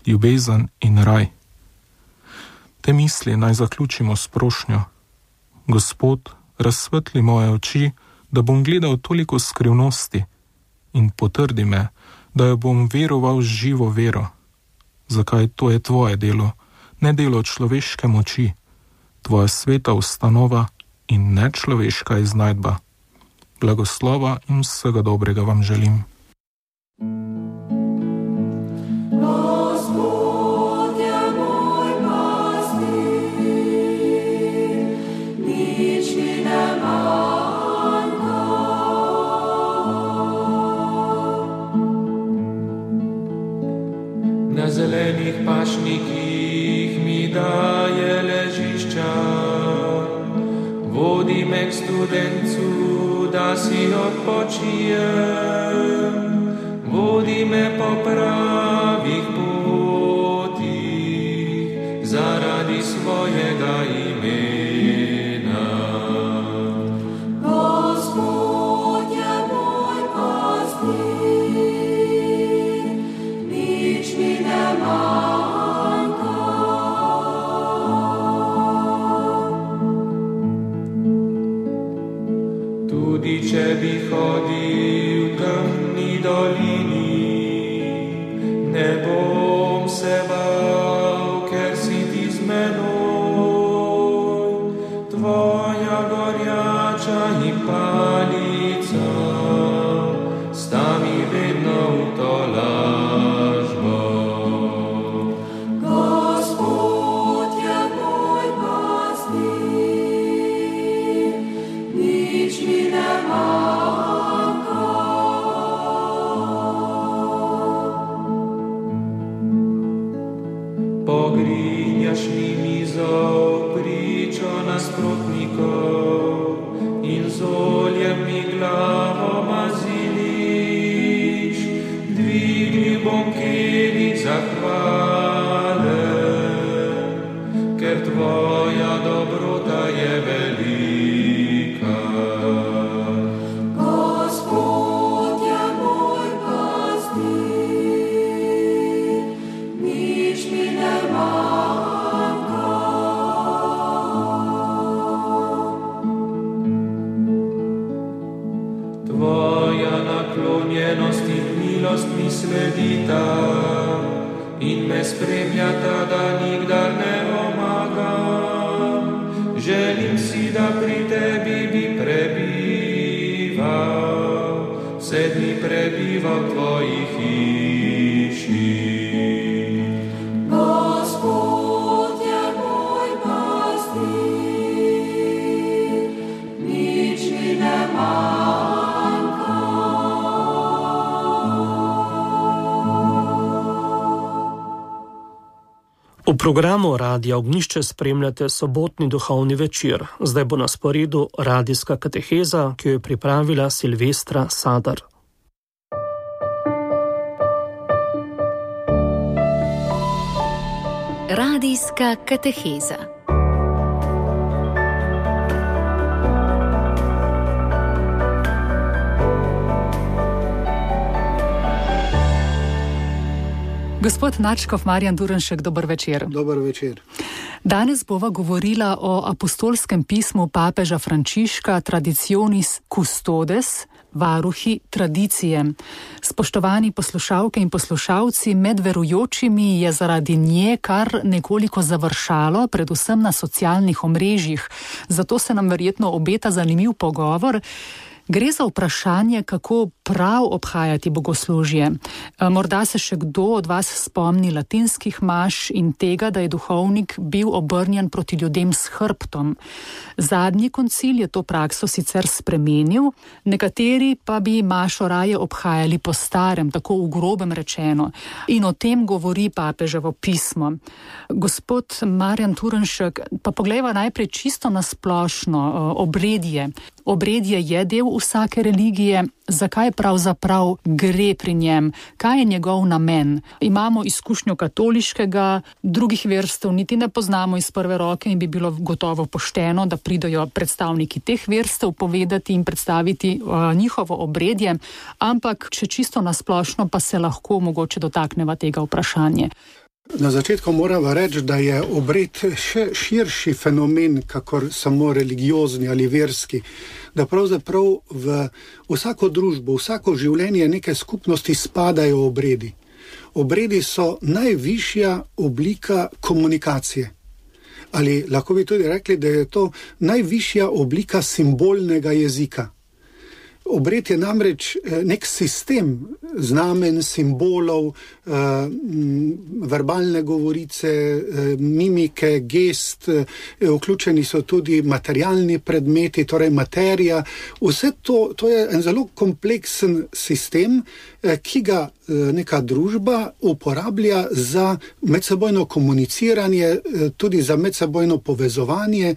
ljubezen in raj. Te misli naj zaključimo s prošnjo. Gospod, razsvetli moje oči, da bom gledal toliko skrivnosti in potrdi me, da jo bom veroval z živo vero. Zakaj to je tvoje delo, ne delo človeške moči, tvoja sveta ustanova in ne človeška iznajdba. Blagoslova in vsega dobrega vam želim. Na zelenih pašnikih mi daje ležišča, vodi me k studencu, da si odpočijem, vodi me po pravih potih, zaradi svojega imena. Gospod je moj pastir, nič mi ne manjka. Tudi če bi hodil v temni dolini, ne bom se bal, ker si ti z menoj. Tvoja gorjača in palica sta mi vedno v tolažbo. Gospod je moj pastir, nič mi ne manjka. Pogrinjaš mi mizo pričo nasprotnikov in z oljem mi glavo maziliš. Dvignil bom kedič zahvale, ker tvoja dobrota je velika. Gospod je moj pastir, nič mi ne manjka. Tvoja naklonjenost in milost mi sledita in me spremljata, da nikdar ne omagam. Želim si, da pri tebi bi prebival, vse dni prebival v tvoji hiši. Gospod je moj pastir, nič mi ne manjka. V programu Radia Ognjišče spremljate sobotni duhovni večer. Zdaj bo na sporedu radijska kateheza, ki jo je pripravila Silvestra Sadar. Radijska kateheza. Gospod nadškof Marjan Turnšek, dober večer. Dober večer. Danes bova govorila o apostolskem pismu papeža Frančiška Traditionis Custodes, varuhi tradicije. Spoštovani poslušalke in poslušalci, med verujočimi je zaradi nje kar nekoliko završalo, predvsem na socialnih omrežjih. Zato se nam verjetno obeta zanimiv pogovor. Gre za vprašanje, kako prav obhajati bogoslužje. Morda se še kdo od vas spomni latinskih maš in tega, da je duhovnik bil obrnjen proti ljudem s hrbtom. Zadnji koncil je to prakso sicer spremenil, nekateri pa bi mašo raje obhajali po starem, tako v grobem rečeno. In o tem govori papeževo pismo. Gospod Marjan Turnšek, pa poglejva najprej čisto na splošno obredje. Obredje je del vsake religije, zakaj pravzaprav gre pri njem, kaj je njegov namen. Imamo izkušnjo katoliškega, drugih verstev niti ne poznamo iz prve roke in bi bilo gotovo pošteno, da pridejo predstavniki teh verstev povedati in predstaviti njihovo obredje, ampak če čisto nasplošno pa se lahko mogoče dotakneva tega vprašanja. Na začetku moramo reči, da je obred še širši fenomen, kakor samo religiozni ali verski. Da pravzaprav v vsako družbo, vsako življenje neke skupnosti spadajo obredi. Obredi so najvišja oblika komunikacije. Ali lahko bi tudi rekli, da je to najvišja oblika simbolnega jezika. Obred je namreč nek sistem znamen, simbolov, verbalne govorice, mimike, gest, vključeni so tudi materialni predmeti, torej materija. Vse to je en zelo kompleksen sistem, ki ga neka družba uporablja za medsebojno komuniciranje, tudi za medsebojno povezovanje.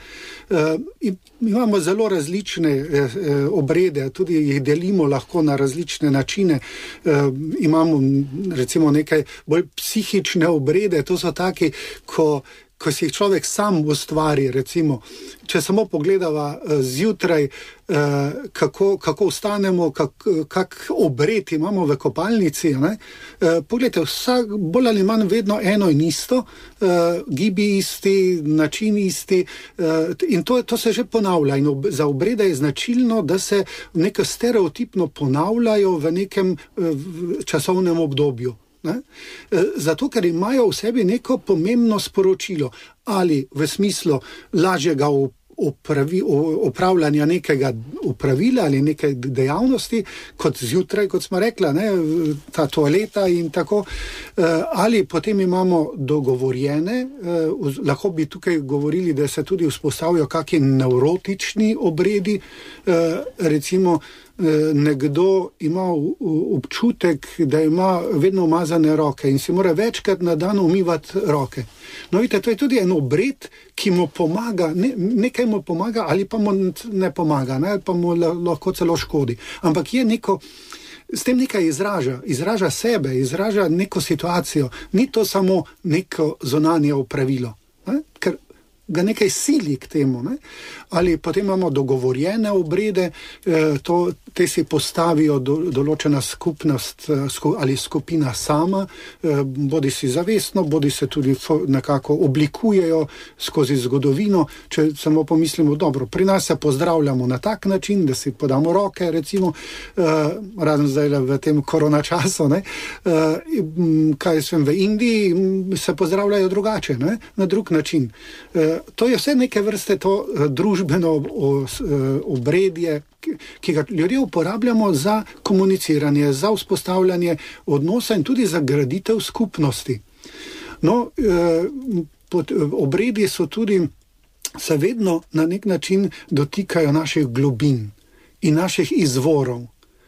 Imamo zelo različne obrede, tudi jih delimo lahko na različne načine. Imamo recimo nekaj bolj psihične obrede, to so taki, ko si jih človek sam ustvari, recimo, če samo pogledava zjutraj, kako vstanemo, kak obred imamo v kopalnici, ne? Poglejte, vsak bolj ali manj vedno eno in isto, gibi isti, način isti, in to se že ponavlja. In za obrede je značilno, da se neko stereotipno ponavljajo v nekem časovnem obdobju. Ne? Zato, ker imajo v sebi neko pomembno sporočilo, ali v smislu lažjega opravljanja nekega opravila ali neke dejavnosti, kot zjutraj, kot smo rekla, ne? Ta toaleta in tako, ali potem imamo dogovorjene, lahko bi tukaj govorili, da se tudi vzpostavijo kakšni nevrotični obredi, recimo nekdo ima občutek, da ima vedno umazane roke in si mora večkrat na dan umivati roke. No, vidite, to je tudi en obred, ki mu pomaga, nekaj mu pomaga ali pa mu ne pomaga, ne, ali pa mu lahko celo škodi. Ampak je neko, s tem nekaj izraža sebe, izraža neko situacijo. Ni to samo neko zunanje opravilo, ne, ker ga nekaj sili k temu, ne? Ali potem imamo dogovorjene obrede, te si postavijo določena skupnost ali skupina sama, bodi si zavestno, bodi se tudi nekako oblikujejo skozi zgodovino. Če samo pomislimo, dobro, pri nas se pozdravljamo na tak način, da si podamo roke, recimo, razen zdaj v tem korona času, ne? Kaj sem v Indiji, se pozdravljajo drugače, ne? Na drug način. To je vse neke vrste to družbeno obredje, ki ga ljudje uporabljamo za komuniciranje, za vzpostavljanje odnosa in tudi za graditev skupnosti. No, obredi so tudi, se vedno na nek način dotikajo naših globin in naših izvorov.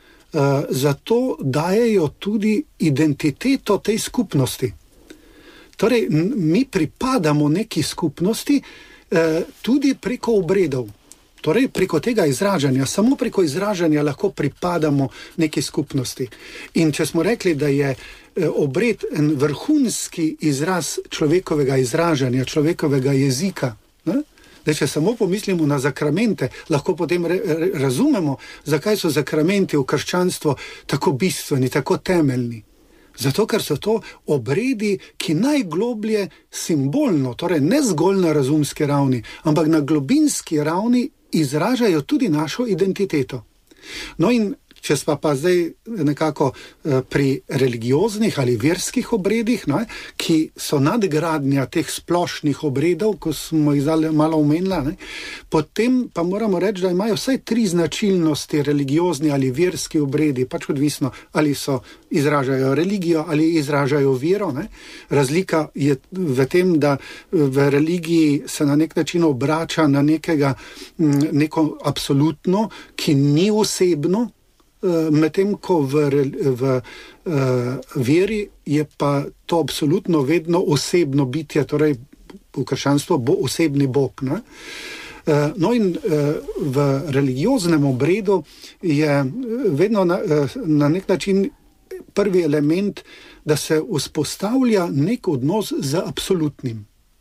Zato dajejo tudi identiteto tej skupnosti. Torej, mi pripadamo neki skupnosti tudi preko obredov. Torej, preko tega izražanja, samo preko izražanja lahko pripadamo neki skupnosti. In če smo rekli, da je obred en vrhunski izraz človekovega izražanja, človekovega jezika, ne? Da če samo pomislimo na zakramente, lahko potem razumemo, zakaj so zakramenti v krščanstvu tako bistveni, tako temeljni. Zato, ker so to obredi, ki najgloblje simbolno, torej ne zgolj na razumski ravni, ampak na globinski ravni izražajo tudi našo identiteto. No in če smo pa zdaj nekako pri religioznih ali verskih obredih, ne, ki so nadgradnja teh splošnih obredov, ko smo jih malo omenila, ne, potem pa moramo reči, da imajo vsaj 3 značilnosti religiozni ali verski obredi, pač odvisno, ali izražajo religijo ali izražajo vero. Ne. Razlika je v tem, da v religiji se na nek način obrača na neko absolutno, ki ni osebno, medtem ko v veri je pa to absolutno vedno osebno bitje, torej v krščanstvu bo osebni Bog. Ne? No in v religioznem obredu je vedno na nek način prvi element, da se vzpostavlja nek odnos z absolutnim.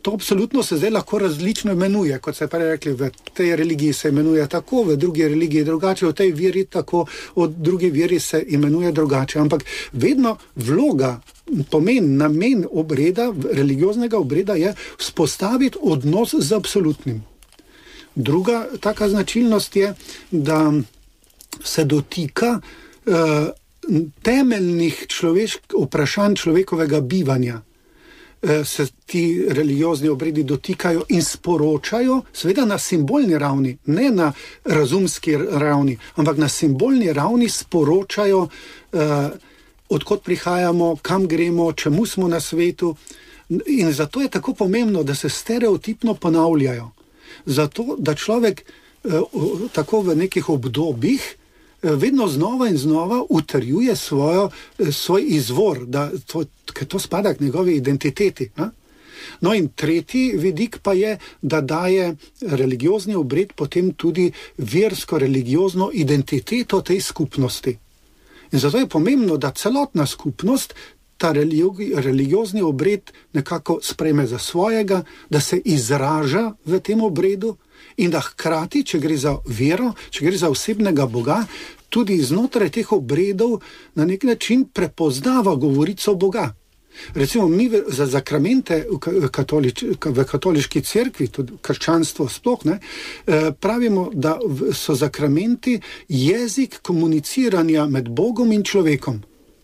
To absolutno se zdaj lahko različno imenuje, kot se prej rekli, v tej religiji se imenuje tako, v drugi religiji drugače, v tej veri tako, v drugi veri se imenuje drugače. Ampak vedno vloga, pomen, namen obreda, religioznega obreda je vzpostaviti odnos z absolutnim. Druga taka značilnost je, da se dotika temeljnih vprašanj človekovega bivanja. Se ti religiozni obredi dotikajo in sporočajo, seveda na simbolni ravni, ne na razumski ravni, ampak na simbolni ravni sporočajo, odkot prihajamo, kam gremo, čemu smo na svetu. In zato je tako pomembno, da se stereotipno ponavljajo. Zato, da človek tako v nekih obdobjih vedno znova in znova utrjuje svoj izvor, ker to spada k njegovi identiteti. Ne? No in tretji vidik pa je, da daje religiozni obred potem tudi versko-religiozno identiteto tej skupnosti. In zato je pomembno, da celotna skupnost ta religiozni obred nekako sprejme za svojega, da se izraža v tem obredu in da hkrati, če gre za vero, če gre za osebnega Boga, tudi znotraj teh obredov na nek način prepoznava govorico Boga. Recimo mi za zakramente v katoliški cerkvi, tudi krščanstvo sploh, pravimo, da so zakramenti jezik komuniciranja med Bogom in človekom.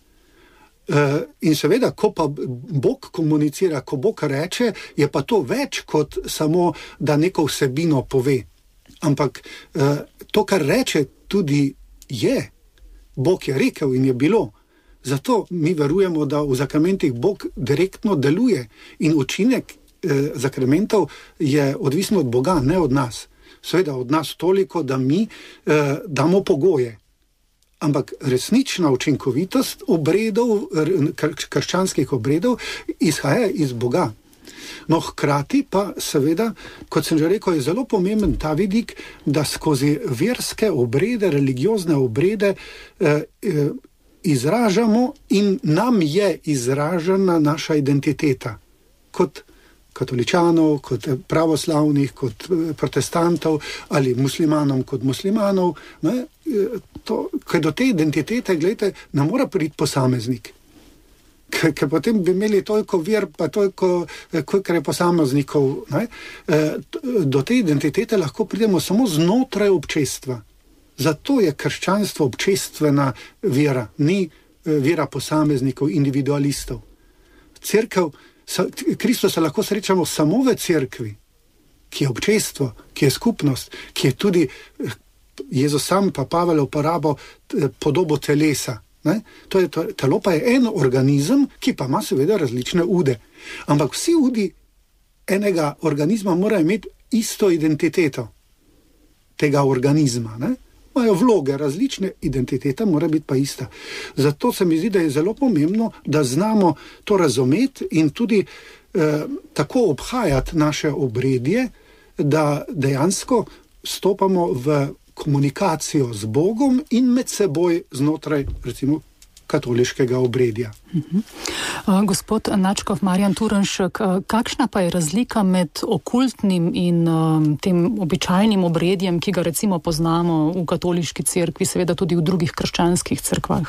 In seveda, ko pa Bog komunicira, ko Bog reče, je pa to več kot samo, da neko vsebino pove. Ampak to, kar reče, tudi je. Bog je rekel in je bilo. Zato mi verujemo, da v zakramentih Bog direktno deluje in učinek zakramentov je odvisen od Boga, ne od nas. Seveda od nas toliko, da mi damo pogoje. Ampak resnična učinkovitost obredov, krščanskih obredov, izhaja iz Boga. No, hkrati pa seveda, kot sem že rekel, je zelo pomemben ta vidik, da skozi verske obrede, religiozne obrede izražamo in nam je izražena naša identiteta. Kot katoličanov, kot pravoslavnih, kot protestantov ali muslimanom kot muslimanov. Ker do te identitete, gledajte, ne mora priti posameznik. Ker potem bi imeli toliko ver, pa toliko, kolikor je posameznikov. Do te identitete lahko pridemo samo znotraj občestva. Zato je krščanstvo občestvena vera, ni vera posameznikov, individualistov. Kristusa lahko srečamo samo v cerkvi, ki je občestvo, ki je skupnost, ki je tudi Jezus sam pa Pavel uporabo podobo telesa. Telo pa je en organizem, ki pa ima seveda različne ude. Ampak vsi udi enega organizma morajo imeti isto identiteto tega organizma. Imajo vloge različne, identiteta mora biti pa ista. Zato se mi zdi, da je zelo pomembno, da znamo to razumeti in tudi tako obhajati naše obredje, da dejansko stopamo v komunikacijo z Bogom in med seboj znotraj, recimo, katoliškega obredja. Gospod Načkov Marjan Turnšek, kakšna pa je razlika med okultnim in tem običajnim obredjem, ki ga recimo poznamo v katoliški cerkvi, seveda tudi v drugih krščanskih cerkvah?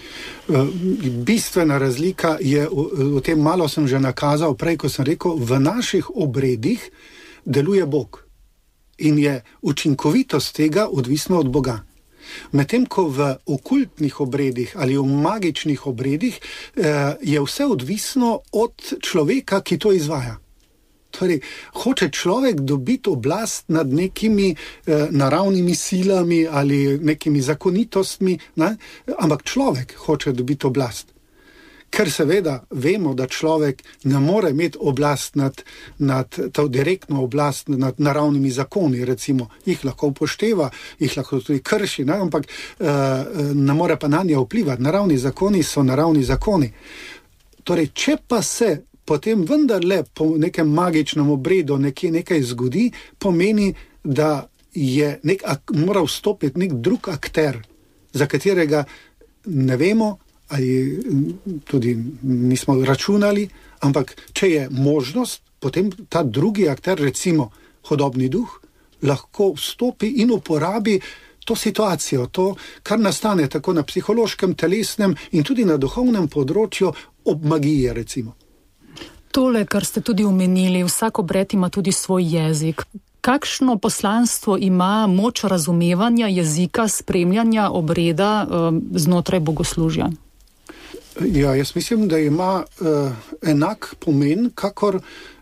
Bistvena razlika je, o tem malo sem že nakazal prej, ko sem rekel, v naših obredih deluje Bog in je učinkovitost tega odvisna od Boga. Medtem ko v okultnih obredih ali v magičnih obredih je vse odvisno od človeka, ki to izvaja. Torej, hoče človek dobiti oblast nad nekimi naravnimi silami ali nekimi zakonitostmi, ampak človek hoče dobiti oblast. Ker seveda vemo, da človek ne more imeti oblast nad to direktno oblast nad naravnimi zakoni, recimo, jih lahko upošteva, jih lahko tudi krši, ampak ne more pa na nje vplivati. Naravni zakoni so naravni zakoni. Torej, če pa se potem vendarle po nekem magičnem obredu nekaj zgodi, pomeni, da je mora vstopiti nek drug akter, za katerega ne vemo, ali tudi nismo računali, ampak če je možnost, potem ta drugi akter, recimo hodobni duh, lahko vstopi in uporabi to situacijo, to, kar nastane tako na psihološkem, telesnem in tudi na duhovnem področju ob magiji, recimo. Tole, kar ste tudi omenili, vsak obred ima tudi svoj jezik. Kakšno poslanstvo ima moč razumevanja jezika, spremljanja obreda znotraj bogoslužja? Ja, jaz mislim, da ima enak pomen, kakor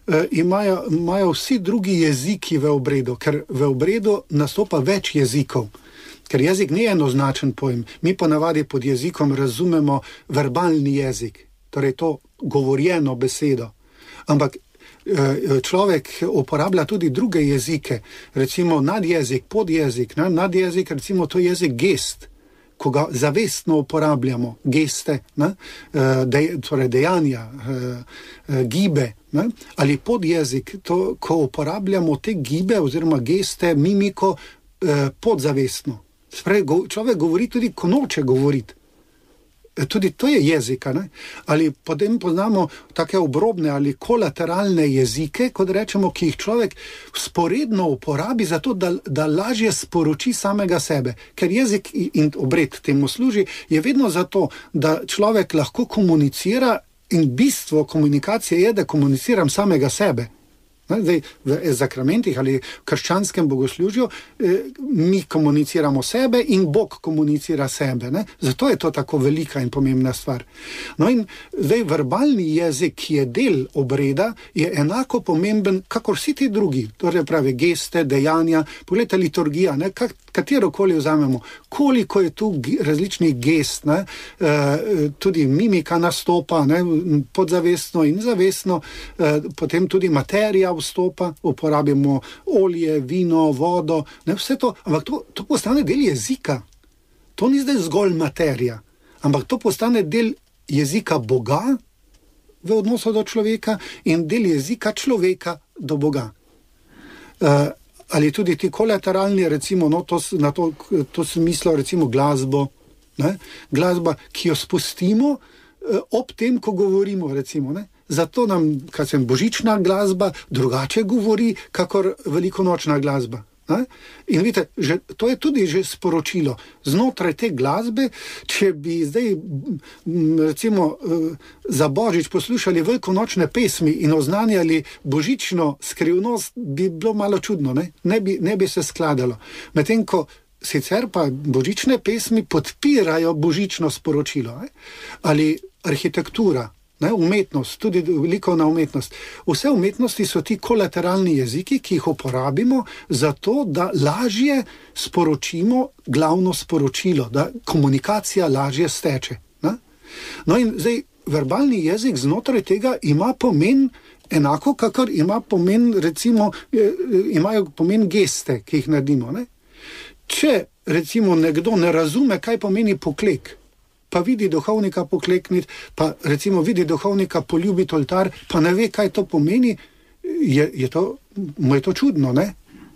imajo vsi drugi jeziki v obredu, ker v obredu nastopa več jezikov. Ker jezik ni enoznačen pojem. Mi ponavadi pod jezikom razumemo verbalni jezik, torej to govorjeno besedo. Ampak človek uporablja tudi druge jezike, recimo nadjezik, podjezik. Nadjezik, recimo to je jezik gest, ko ga zavestno uporabljamo, geste, torej dejanja, gibe, ali podjezik, to, ko uporabljamo te gibe oziroma geste, mimiko podzavestno. Človek govori tudi, ko noče govoriti. Tudi to je jezika, ne? Ali potem poznamo take obrobne ali kolateralne jezike, kot rečemo, ki jih človek sporedno uporabi zato, da lažje sporoči samega sebe. Ker jezik in obred temu služi, je vedno zato, da človek lahko komunicira in bistvo komunikacije je, da komuniciram samega sebe. Zdaj, v zakramentih ali v krščanskem bogoslužju mi komuniciramo sebe in Bog komunicira sebe. Ne? Zato je to tako velika in pomembna stvar. No in zdaj verbalni jezik, ki je del obreda, je enako pomemben, kakor vsi ti drugi. Torej pravi geste, dejanja, pogledajte liturgija, ne? Katerokoli vzamemo, koliko je tu različnih gest, ne? Tudi mimika nastopa, ne? Podzavestno in zavestno, potem tudi materija vstopa, uporabimo olje, vino, vodo, ne, vse to, ampak to postane del jezika. To ni zdaj zgolj materija, ampak to postane del jezika Boga v odnosu do človeka in del jezika človeka do Boga. Ali tudi ti kolateralni, recimo, to sem mislil, recimo glasbo, ne? Glasba, ki jo spustimo ob tem, ko govorimo, recimo, ne? Zato nam, božična glasba drugače govori, kakor velikonočna glasba. Ne? In vidite, to je tudi že sporočilo. Znotraj te glasbe, če bi zdaj recimo za Božič poslušali velikonočne pesmi in oznanjali božično skrivnost, bi bilo malo čudno, ne bi se skladalo. Medtem ko sicer pa božične pesmi podpirajo božično sporočilo. Ali arhitektura, umetnost, tudi likovna umetnost. Vse umetnosti so ti kolateralni jeziki, ki jih uporabimo zato, da lažje sporočimo glavno sporočilo, da komunikacija lažje steče. Ne? No in zdaj, verbalni jezik znotraj tega ima pomen enako, kakor ima pomen, recimo, imajo pomen geste, ki jih naredimo. Ne? Če, recimo, nekdo ne razume, kaj pomeni poklek, pa vidi duhovnika poklekniti, pa recimo vidi duhovnika poljubiti oltar, pa ne ve, kaj to pomeni, mu je to čudno, ne?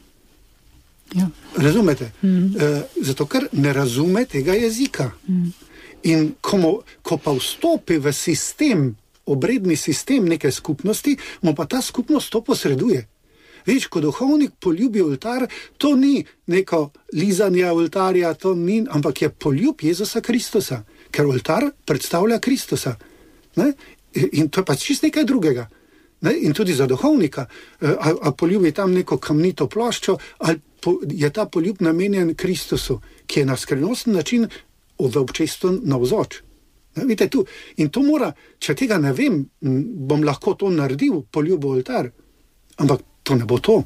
Ja. Razumete? Zato, ker ne razume tega jezika. In ko pa vstopi v sistem, obredni sistem neke skupnosti, mu pa ta skupnost to posreduje. Več, ko duhovnik poljubi oltar, to ni neko lizanje oltarja, to ni, ampak je poljub Jezusa Kristusa. Ker oltar predstavlja Kristusa. Ne? In to je pač čisto nekaj drugega. Ne? In tudi za duhovnika, a poljubi tam neko kamnito ploščo, ali je ta poljub namenjen Kristusu, ki je na skrivnosten način v občestvu navzoč. Vidite, tu. In to mora, če tega ne vem, bom lahko to naredil, poljubo oltar, ampak to ne bo to.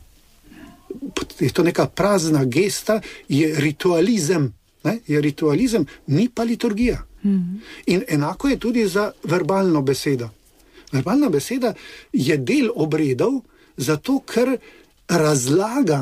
Je to neka prazna gesta, je ritualizem. Ne? Je ritualizem, ni pa liturgija. In enako je tudi za verbalno besedo. Verbalna beseda je del obredov, zato ker razlaga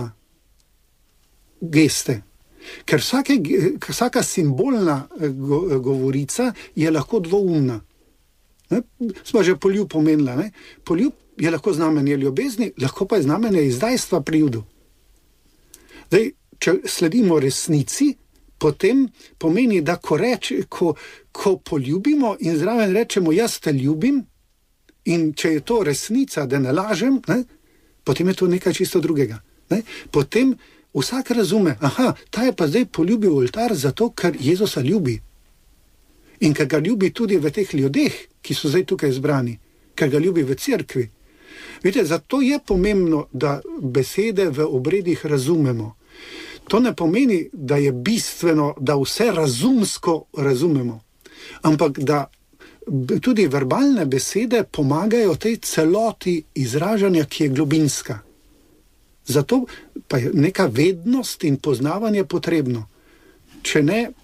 geste. Ker vsaka simbolna govorica je lahko dvoumna. Smo že poljub pomenila. Ne? Poljub je lahko znamenje ljubezni, lahko pa je znamenje izdajstva pri judu. Zdaj, če sledimo resnici, potem pomeni, da ko poljubimo in zraven rečemo, jaz te ljubim, In če je to resnica, da ne lažem, ne, potem je to nekaj čisto drugega. Ne. Potem vsak razume, ta je pa zdaj poljubil oltar zato, ker Jezusa ljubi. In ker ga ljubi tudi v teh ljudeh, ki so zdaj tukaj zbrani, ker ga ljubi v cerkvi. Vidite, zato je pomembno, da besede v obredih razumemo. To ne pomeni, da je bistveno, da vse razumsko razumemo, ampak da tudi verbalne besede pomagajo tej celoti izražanja, ki je globinska. Zato pa je neka vednost in poznavanje potrebno. Če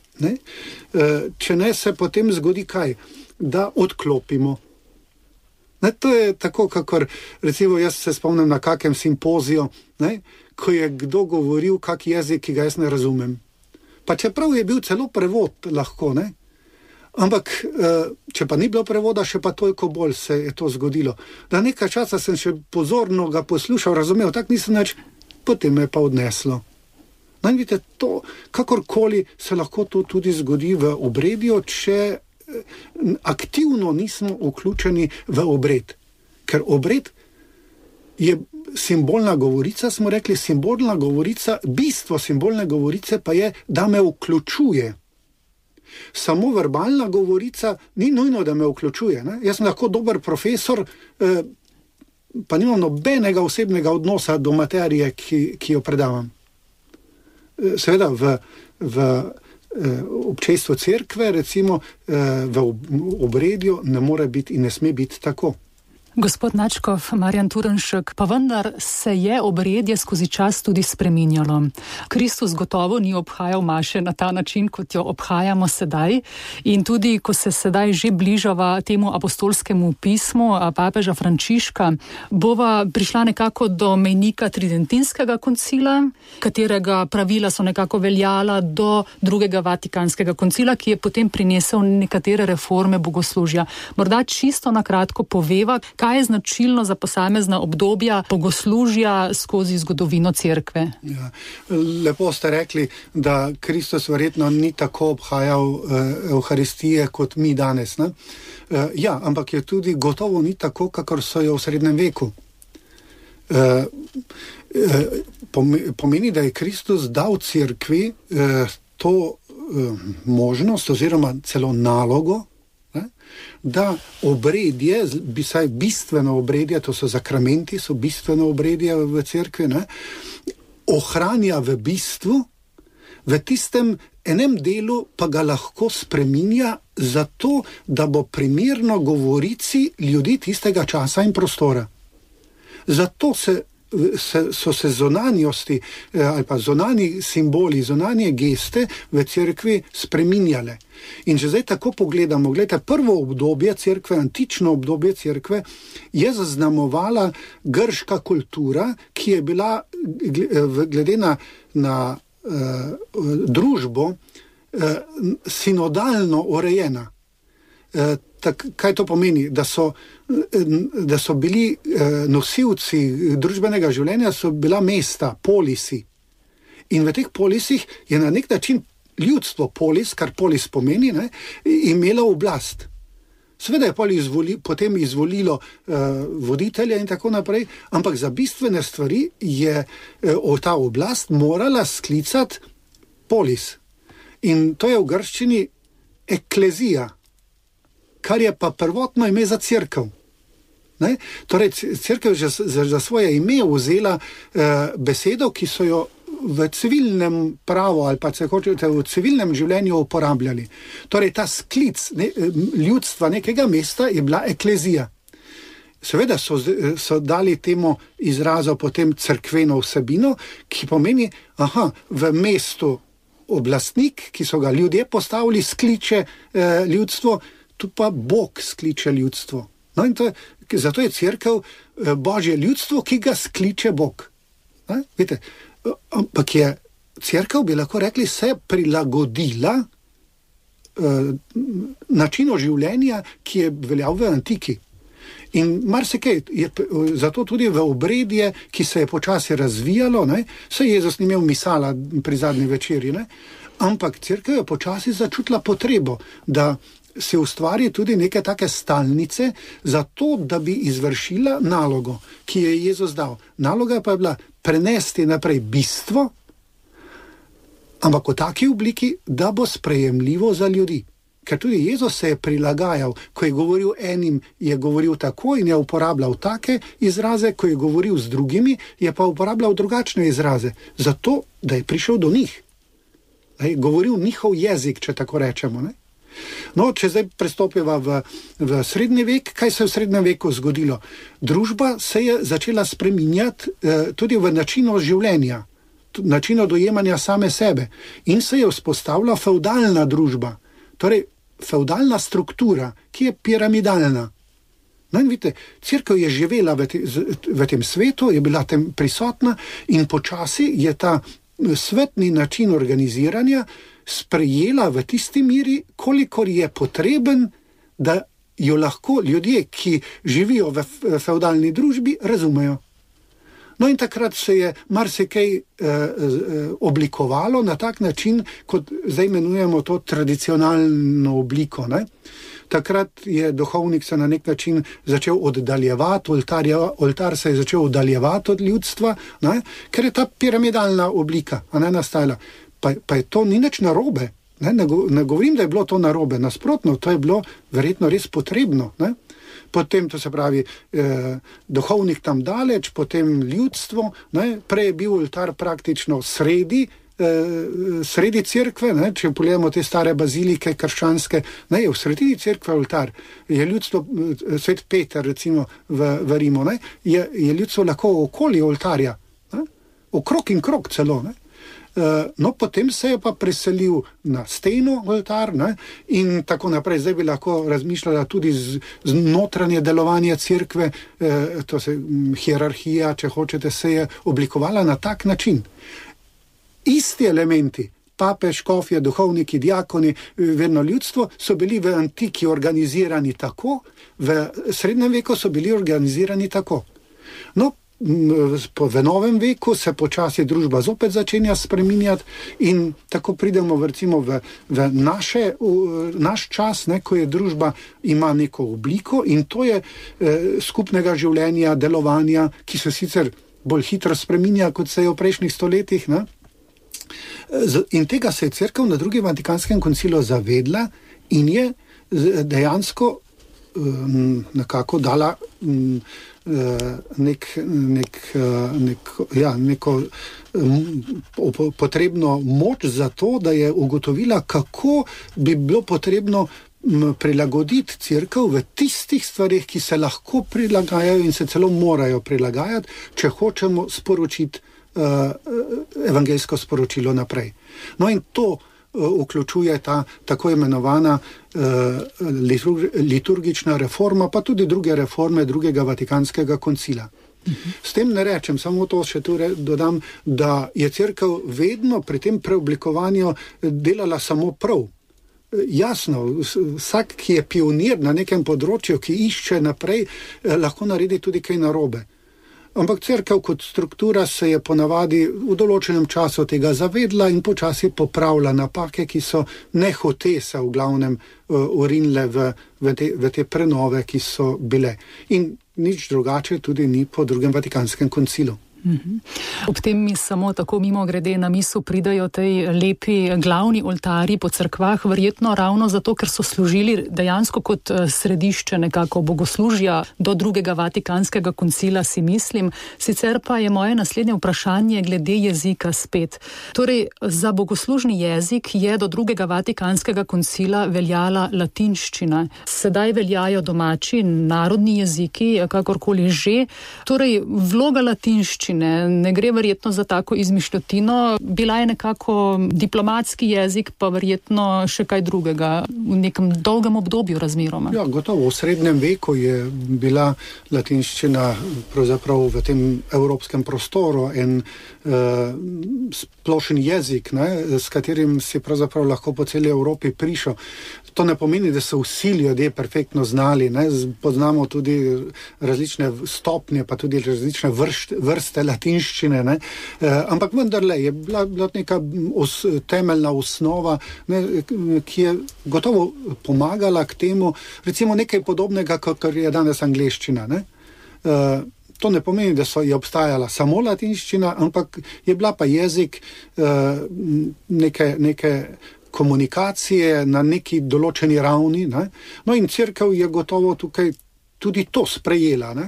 ne se potem zgodi kaj? Da odklopimo. To je tako, kakor recimo jaz se spomnim na kakem simpoziju, ko je kdo govoril kak jezik, ki ga jaz ne razumem. Pa čeprav je bil celo prevod lahko, ampak če pa ni bilo prevoda, še pa toliko bolj se je to zgodilo. Da nekaj časa sem še pozorno ga poslušal, razumel, tak nisem nič, potem me je pa odneslo. Vidite, to, kakorkoli se lahko to tudi zgodi v obredju, če aktivno nismo vključeni v obred. Ker obred je simbolna govorica, smo rekli, simbolna govorica, bistvo simbolne govorice pa je, da me vključuje. Samo verbalna govorica ni nujno, da me vključuje. Jaz sem lahko dober profesor, pa nimam nobenega osebnega odnosa do materije, ki jo predavam. Seveda v občestvu cerkve, recimo v obredju ne more biti in ne sme biti tako. Gospod Načkov, Marjan Turnšek, pa vendar se je obredje skozi čas tudi spreminjalo. Kristus gotovo ni obhajal maše na ta način, kot jo obhajamo sedaj. In tudi, ko se sedaj že bližava temu apostolskemu pismu papeža Frančiška, bova prišla nekako do mejnika tridentinskega koncila, katerega pravila so nekako veljala do drugega Vatikanskega koncila, ki je potem prinesel nekatere reforme bogoslužja. Morda čisto na kratko poveva, kaj je značilno za posamezna obdobja bogoslužja skozi zgodovino cerkve? Ja, lepo ste rekli, da Kristus verjetno ni tako obhajal Evharistije kot mi danes. Ja, ampak je tudi gotovo ni tako, kakor so jo v srednjem veku. Pomeni, da je Kristus dal cerkvi to možnost oziroma celo nalogo, da obredje, saj bistveno obredje, to so zakramenti, so bistveno obredje v cerkvi, ohranja v bistvu, v tistem enem delu pa ga lahko spreminja zato, da bo primerno govorici ljudi tistega časa in prostora. Zato so se zunanjosti ali pa zunanji simboli, zunanje geste v cerkvi spreminjale. In če zdaj tako pogledamo, gledajte, prvo obdobje cerkve, antično obdobje cerkve, je zaznamovala grška kultura, ki je bila glede na družbo sinodalno urejena. Kaj to pomeni? Da so bili nosilci družbenega življenja, so bila mesta, polisi. In v teh polisih je na nek način ljudstvo, polis, kar polis pomeni, imelo oblast. Seveda je potem izvolilo voditelja in tako naprej, ampak za bistvene stvari je ta oblast morala sklicati polis. In to je v grščini eklezija, kar je pa prvotno ime za cerkev. Torej, cerkev za svoje ime vzela besedo, ki so jo v civilnem pravu ali pa če hočete v civilnem življenju uporabljali. Torej, ta sklic ljudstva nekega mesta je bila eklezija. Seveda so dali temu izrazu potem cerkveno vsebino, ki pomeni, v mestu oblastnik, ki so ga ljudje postavili, skliče ljudstvo, tu pa Bog skliče ljudstvo. In zato je cerkev Božje ljudstvo, ki ga skliče Bog. Vidite, ampak je cerkev, bi lahko rekli, se prilagodila načinu življenja, ki je veljal v antiki. In marsikaj je zato tudi v obredje, ki se je počasi razvijalo, saj Jezus ni imel misala pri zadnji večerji, ampak cerkev je počasi začutila potrebo, da si ustvari tudi neke take stalnice za to, da bi izvršila nalogo, ki je Jezus dal. Naloga pa je bila prenesti naprej bistvo, ampak v taki obliki, da bo sprejemljivo za ljudi. Ker tudi Jezus se je prilagajal, ko je govoril enim, je govoril tako in je uporabljal take izraze, ko je govoril z drugimi, je pa uporabljal drugačne izraze, zato, da je prišel do njih. Govoril njihov jezik, če tako rečemo, ne? No, če zdaj prestopiva v srednji vek, kaj se je v srednjem veku zgodilo? Družba se je začela spreminjati tudi v načinu življenja, načinu dojemanja same sebe in se je vzpostavila fevdalna družba, torej fevdalna struktura, ki je piramidalna. No in vidite, cerkev je živela v tem svetu, je bila tem prisotna in počasi je ta svetni način organiziranja sprejela v tisti miri, kolikor je potreben, da jo lahko ljudje, ki živijo v fevdalni družbi, razumejo. No in takrat se je marsikaj oblikovalo na tak način, kot zdaj imenujemo to tradicionalno obliko, ne? Takrat je duhovnik se na nek način začel oddaljevati, oltar se je začel oddaljevati od ljudstva, ne? Ker je ta piramidalna oblika nastajala. Pa je to ni nič narobe. Ne govorim, da je bilo to narobe, nasprotno, to je bilo verjetno res potrebno. Ne? Potem, to se pravi, duhovnik tam daleč, potem ljudstvo, ne? Prej je bil oltar praktično sredi cerkve, ne? Če pogledamo te stare bazilike krščanske, ne? Je v sredini cerkve oltar, je ljudstvo, svet Peter recimo v Rimu, ne? Je ljudstvo lahko okoli oltarja, ne? Okrog in krog celo, ne? No, potem se je pa preselil na steno oltar, ne? In tako naprej. Zdaj bi lahko razmišljala tudi z notranje delovanje cerkve, to se hierarhija, če hočete, se je oblikovala na tak način. Isti elementi, papež, škofje, duhovniki, diakoni, verno ljudstvo, so bili v antiki organizirani tako, v srednjem veku so bili organizirani tako. No, v novem veku se počasi družba zopet začenja spreminjati in tako pridemo recimo v naš čas, ne, ko je družba ima neko obliko in to je skupnega življenja, delovanja, ki se sicer bolj hitro spreminja, kot se je v prejšnjih stoletjih, ne. In tega se je cerkev na drugem Vatikanskem koncilu zavedla in je dejansko nekako dala neko potrebno moč za to, da je ugotovila, kako bi bilo potrebno prilagoditi cerkev v tistih stvarih, ki se lahko prilagajajo in se celo morajo prilagajati, če hočemo sporočiti evangeljsko sporočilo naprej. No in to vključuje ta tako imenovana liturgična reforma, pa tudi druge reforme drugega Vatikanskega koncila. S tem ne rečem, samo to še tu dodam, da je cerkev vedno pri tem preoblikovanju delala samo prav. Jasno, vsak, ki je pionir na nekem področju, ki išče naprej, lahko naredi tudi kaj narobe. Ampak cerkev kot struktura se je ponavadi v določenem času tega zavedla in počasi popravila napake, ki so nehote se v glavnem urinile v te prenove, ki so bile. In nič drugače tudi ni po drugem Vatikanskem koncilu. Ob tem mi samo tako mimo grede na misel pridajo tej lepi glavni oltarji po cerkvah, verjetno ravno zato, ker so služili dejansko kot središče nekako bogoslužja do drugega Vatikanskega koncila, si mislim. Sicer pa je moje naslednje vprašanje glede jezika spet. Torej, za bogoslužni jezik je do drugega Vatikanskega koncila veljala latinščina. Sedaj veljajo domači, narodni jeziki, kakorkoli že. Torej, vloga latinščine ne gre verjetno za tako izmišljotino, bila je nekako diplomatski jezik, pa verjetno še kaj drugega v nekem dolgem obdobju razmeroma. Ja, gotovo. V srednjem veku je bila latinščina pravzaprav v tem evropskem prostoru en splošen jezik, ne, s katerim si pravzaprav lahko po celi Evropi prišel. To ne pomeni, da so vsi ljudje perfektno znali, ne. Poznamo tudi različne stopnje, pa tudi različne vrste latinščine, ne? Ampak vendarle je bila neka temeljna osnova, ne, ki je gotovo pomagala k temu, recimo nekaj podobnega, kot je danes angleščina. Ne? To ne pomeni, da je obstajala samo latinščina, ampak je bila pa jezik neke komunikacije na neki določeni ravni. Ne? No in cerkev je gotovo tukaj tudi to sprejela, ne?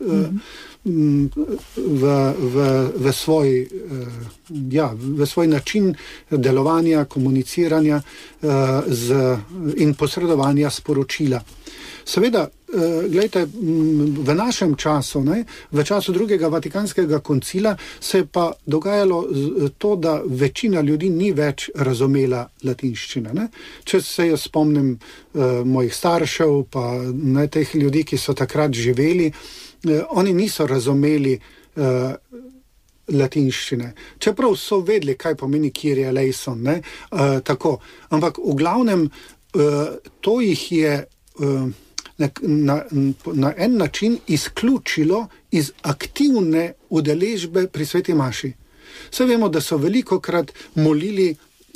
V svoj način delovanja, komuniciranja in posredovanja sporočila. Seveda, gledajte, v našem času, ne, v času drugega Vatikanskega koncila se je pa dogajalo to, da večina ljudi ni več razumela latinščine. Ne. Če se jaz spomnim mojih staršev, pa ne, teh ljudi, ki so takrat živeli, oni niso razumeli latinščine. Čeprav so vedeli, kaj pomeni Kyrie eleison, ne, tako. Ampak v glavnem to jih je na en način izključilo iz aktivne udeležbe pri sveti maši. Saj vemo, da so velikokrat molili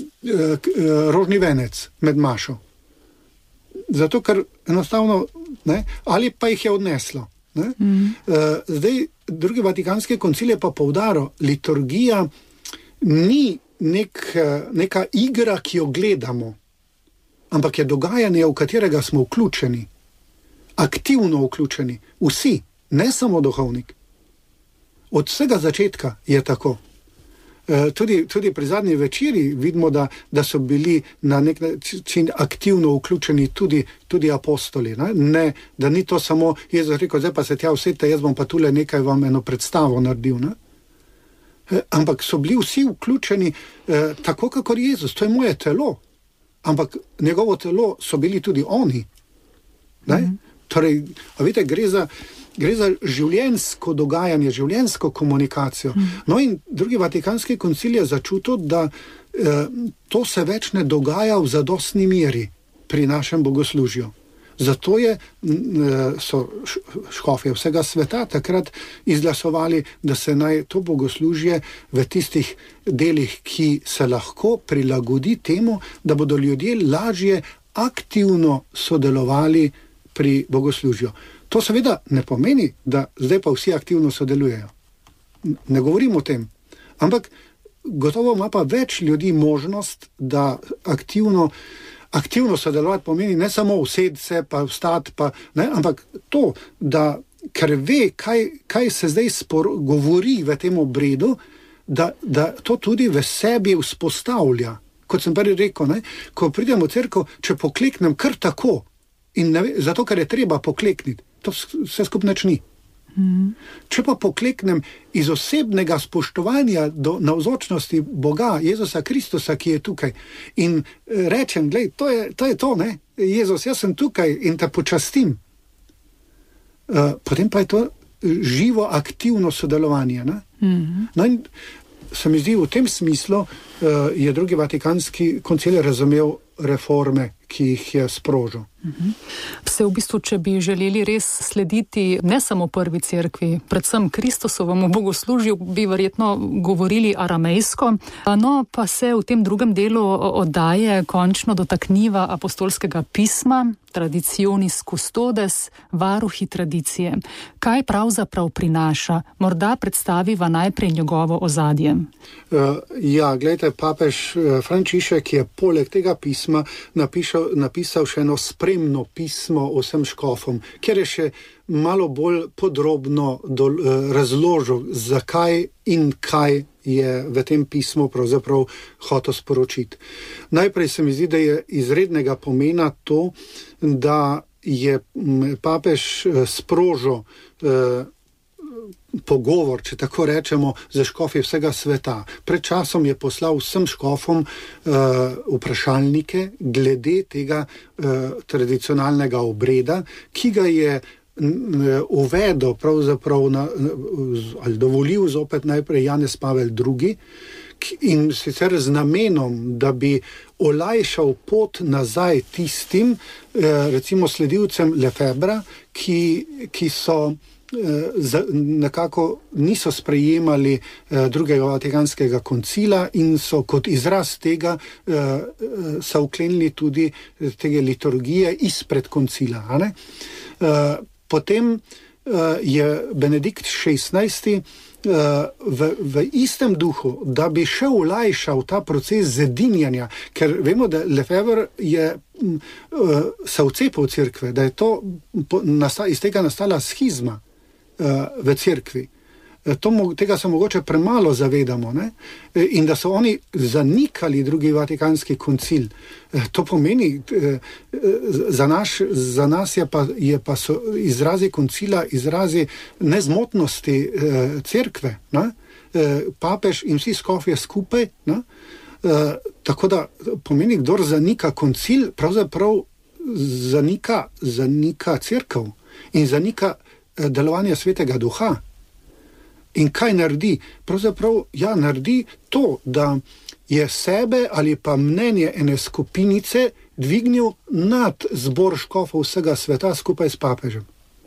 rožni venec med mašo. Zato, ker enostavno, ne, ali pa jih je odneslo. Ne? Zdaj, drugi Vatikanski koncil je pa poudaril, liturgija ni neka igra, ki jo gledamo, ampak je dogajanje, v katerega smo vključeni. Aktivno vključeni, vsi, ne samo duhovnik. Od vsega začetka je tako. Tudi pri zadnji večeri vidimo, da so bili na nek način aktivno vključeni tudi apostoli. Ne, da ni to samo Jezus rekel, zdaj pa se tja usedite, jaz bom pa tule nekaj vam eno predstavo naredil. Ne? Ampak so bili vsi vključeni tako, kakor Jezus, to je moje telo. Ampak njegovo telo so bili tudi oni. Torej, a vidite, gre za življenjsko dogajanje, življenjsko komunikacijo. No in drugi Vatikanski koncil je začutil, da to se več ne dogaja v zadostni meri pri našem bogoslužju. Zato so škofje vsega sveta takrat izglasovali, da se naj to bogoslužje v tistih delih, ki se lahko prilagodi temu, da bodo ljudje lažje aktivno sodelovali pri bogoslužju. To seveda ne pomeni, da zdaj pa vsi aktivno sodelujejo. Ne govorim o tem. Ampak gotovo ima pa več ljudi možnost, da aktivno sodelovati pomeni ne samo usesti se, pa vstati, ne, ampak to, da ker ve, kaj se zdaj govori v tem obredu, da to tudi v sebi vzpostavlja. Kot sem prej rekel, ne, ko pridem v cerkev, če pokleknem kar tako, in zato, ker je treba poklekniti, to vse skupaj nič ni. Če pa pokleknem iz osebnega spoštovanja do navzočnosti Boga, Jezusa Kristusa, ki je tukaj, in rečem, glej, to je to, ne? Jezus, jaz sem tukaj in te počastim. Potem pa je to živo, aktivno sodelovanje. Ne? No in se mi zdi, v tem smislu je drugi Vatikanski koncil razumel reforme, ki jih je sprožil. Vse v bistvu, če bi želeli res slediti ne samo prvi cerkvi, predvsem Kristusovemu bogoslužju, bi verjetno govorili aramejsko, no pa se v tem drugem delu oddaje končno dotakniva apostolskega pisma, Traditionis Custodes, varuhi tradicije. Kaj pravzaprav prinaša? Morda predstaviva najprej njegovo ozadje. Gledajte, papež Frančišek je poleg tega pisma napisal še eno spremno pismo vsem škofom, kjer je še malo bolj podrobno razložil, zakaj in kaj je v tem pismu pravzaprav hotel sporočiti. Najprej se mi zdi, da je izrednega pomena to, da je papež sprožil pogovor, če tako rečemo, za škofi vsega sveta. Pred časom je poslal vsem škofom vprašalnike glede tega tradicionalnega obreda, ki ga je uvedel pravzaprav ali dovolil zopet najprej Janez Pavel II. In sicer z namenom, da bi olajšal pot nazaj tistim, recimo sledilcem Lefebvra, ki so nekako niso sprejemali drugega Vatikanskega koncila in so kot izraz tega so vklenili tudi tega liturgije izpred koncila. Potem je Benedikt XVI v istem duhu, da bi še olajšal ta proces zedinjanja, ker vemo, da Lefebvre je se vcepil v cerkve, da je to iz tega nastala schizma v cerkvi. Tega se mogoče premalo zavedamo, ne? In da so oni zanikali drugi Vatikanski koncil. To pomeni, za nas je pa so izrazi koncila, izrazi nezmotnosti cerkve, ne? Papež in vsi škofje skupaj, ne? Tako da pomeni, kdor zanika koncil, pravzaprav zanika cerkev in zanika delovanje Svetega Duha. In kaj naredi? Pravzaprav naredi to, da je sebe ali pa mnenje ene skupinice dvignil nad zbor škofov vsega sveta skupaj s papežem.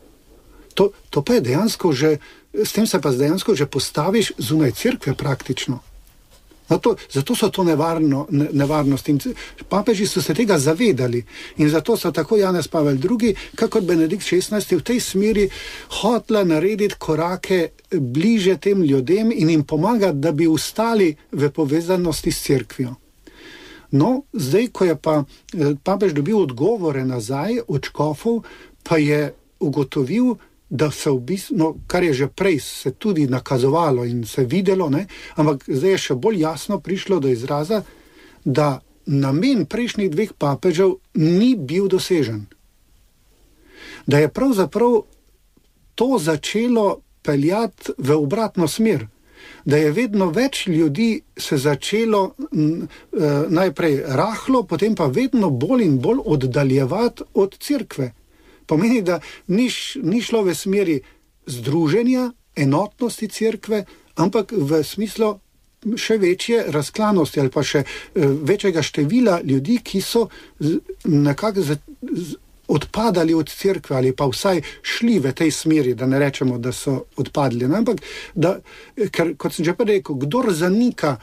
To pa je dejansko že, s tem se pa dejansko že postaviš zunaj cerkve praktično. Zato so to nevarnosti. In papeži so se tega zavedali in zato so tako Janez Pavel II, kakor Benedikt XVI v tej smeri hotela narediti korake bliže tem ljudem in jim pomagati, da bi ustali v povezanosti s cerkvijo. No, zdaj, ko je pa papež dobil odgovore nazaj od škofov, pa je ugotovil, da se v bistvu, kar je že prej se tudi nakazovalo in se videlo, ne, ampak zdaj je še bolj jasno prišlo do izraza, da namen prejšnjih dveh papežev ni bil dosežen. Da je pravzaprav to začelo peljati v obratno smer. Da je vedno več ljudi se začelo najprej rahlo, potem pa vedno bolj in bolj oddaljevati od cerkve. Pomeni, da ni šlo v smeri združenja, enotnosti cerkve, ampak v smislu še večje razklanosti ali pa še večjega števila ljudi, ki so nekako odpadali od cerkve ali pa vsaj šli v tej smeri, da ne rečemo, da so odpadli. Ampak, ker, kot sem že pa rekel, kdor zanika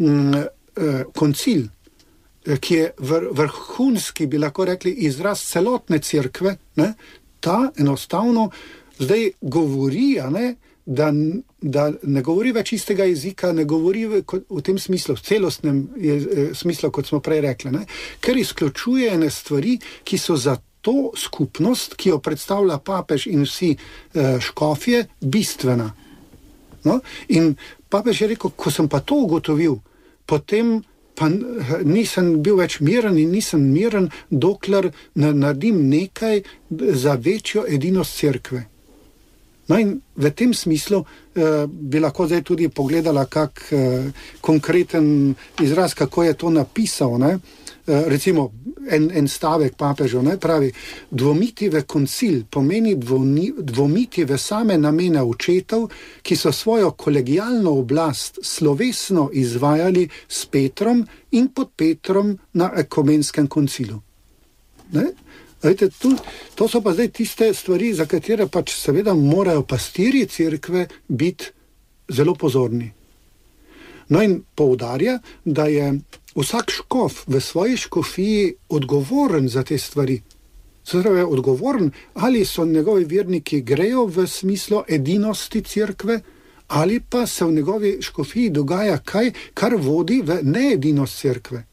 koncil, ki je vrhunski, bi lahko rekli, izraz celotne cerkve, ne, ta enostavno zdaj govori, da ne govori več istega jezika, ne govori v tem smislu, v celostnem smislu, kot smo prej rekli, ne, ker izključuje ene stvari, ki so za to skupnost, ki jo predstavlja papež in vsi škofje, bistvena. No? In papež je rekel, ko sem pa to ugotovil, potem pa nisem bil več miren in nisem miren, dokler ne naredim nekaj za večjo edinost cerkve. No in v tem smislu bi lahko zdaj tudi pogledala kak konkreten izraz, kako je to napisal, ne? Recimo en stavek papežev, ne, pravi, dvomiti v koncil pomeni dvomiti v same namene očetov, ki so svojo kolegialno oblast slovesno izvajali s Petrom in pod Petrom na ekumenskem koncilu. Ne? Vejte, to so pa zdaj tiste stvari, za katere pač seveda morajo pastirji cerkve biti zelo pozorni. No in poudarja, da je vsak škof v svoji škofiji odgovoren za te stvari. Zdaj je odgovoren, ali so njegovi verniki grejo v smislu edinosti cerkve, ali pa se v njegovi škofiji dogaja kaj, kar vodi v needinost cerkve.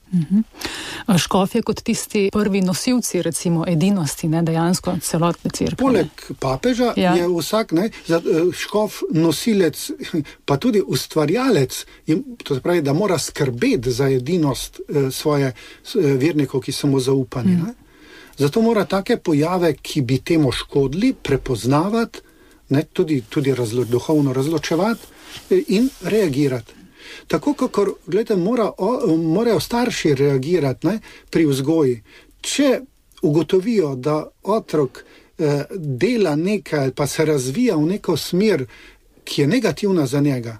Škof je kot tisti prvi nosilci, recimo, edinosti, ne, dejansko celotne cerkve. Poleg papeža je vsak, ne, škof nosilec, pa tudi ustvarjalec, to se pravi, da mora skrbeti za edinost svoje vernikov, ki so mu zaupani. Ne. Zato mora take pojave, ki bi temu škodili, prepoznavati, ne, tudi duhovno razločevati in reagirati. Tako, kakor, gledajte, morajo starši reagirati, ne, pri vzgoji. Če ugotovijo, da otrok dela nekaj, pa se razvija v neko smer, ki je negativna za njega,